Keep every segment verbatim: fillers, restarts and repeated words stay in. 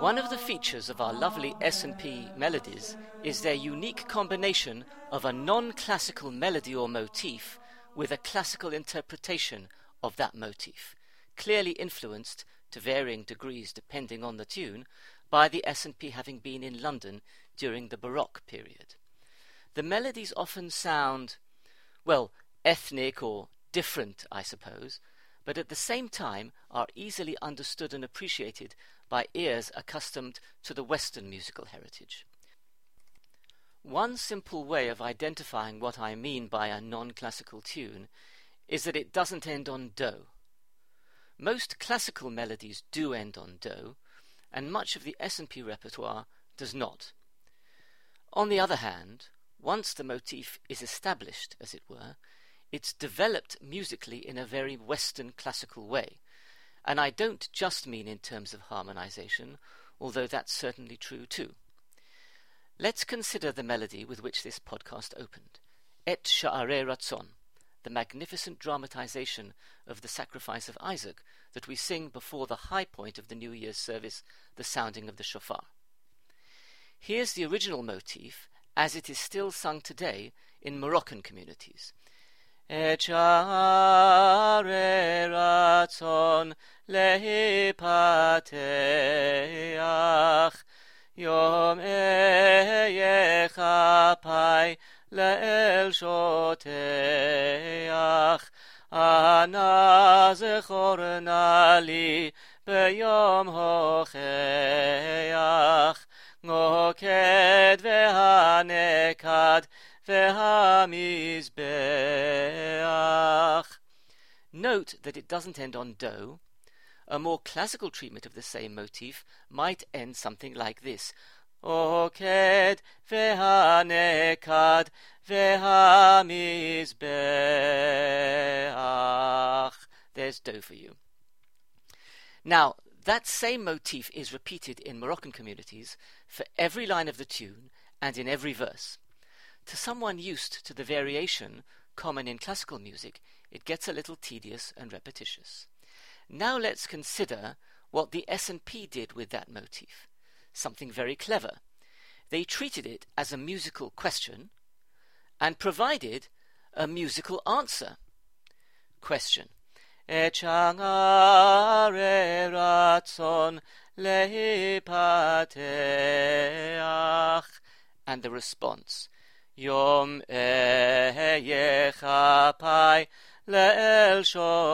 One of the features of our lovely S and P melodies is their unique combination of a non-classical melody or motif with a classical interpretation of that motif, clearly influenced to varying degrees depending on the tune by the S and P having been in London during the Baroque period. The melodies often sound, well, ethnic or different, I suppose, but at the same time are easily understood and appreciated by ears accustomed to the Western musical heritage. One simple way of identifying what I mean by a non-classical tune is that it doesn't end on do. Most classical melodies do end on do, and much of the S and P repertoire does not. On the other hand, once the motif is established, as it were, it's developed musically in a very Western classical way, and I don't just mean in terms of harmonization, although that's certainly true too. Let's consider the melody with which this podcast opened, Et Sha'arei Ratzon, the magnificent dramatization of the sacrifice of Isaac that we sing before the high point of the New Year's service, the sounding of the shofar. Here's the original motif as it is still sung today in Moroccan communities. Et sha'arei ratzon lehipateach Yom eyechapai le'el shoteach Ana zechorna li beyom hocheach Ngoked ve'hanekad ve'hamizbeach. Note that it doesn't end on do. A more classical treatment of the same motif might end something like this. Oked ve'hanekad ve'hamizbeach. There's do for you. Now, that same motif is repeated in Moroccan communities for every line of the tune and in every verse. To someone used to the variation common in classical music, it gets a little tedious and repetitious. Now let's consider what the S and P did with that motif. Something very clever. They treated it as a musical question and provided a musical answer. Question. Et sha'arei ratzon lehipateach. And the response. Yom eyechapai le'el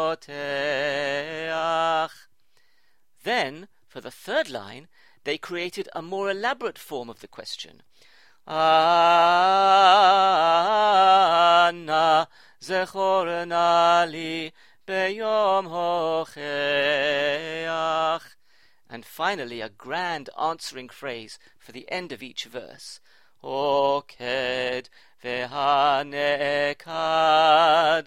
shoteach. Then, for the third line, they created a more elaborate form of the question. Anna zechorna li beyom hocheach. And finally, a grand answering phrase for the end of each verse. Oked ve'hanekad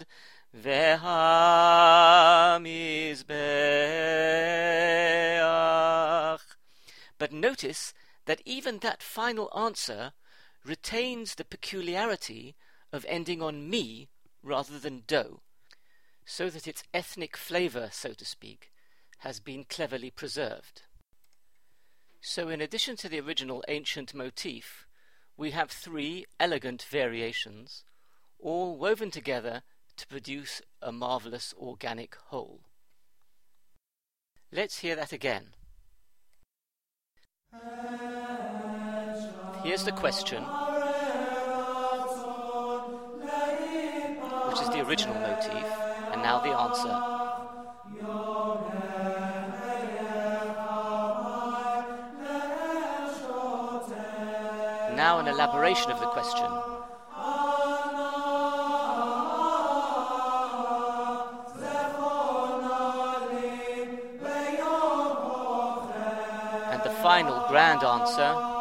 ve'hamizbeach. But notice that even that final answer retains the peculiarity of ending on mi rather than do, so that its ethnic flavor, so to speak, has been cleverly preserved. So in addition to the original ancient motif, we have three elegant variations, all woven together to produce a marvelous organic whole. Let's hear that again. Here's the question, which is the original motif, and now the answer. Now an elaboration of the question. And the final grand answer.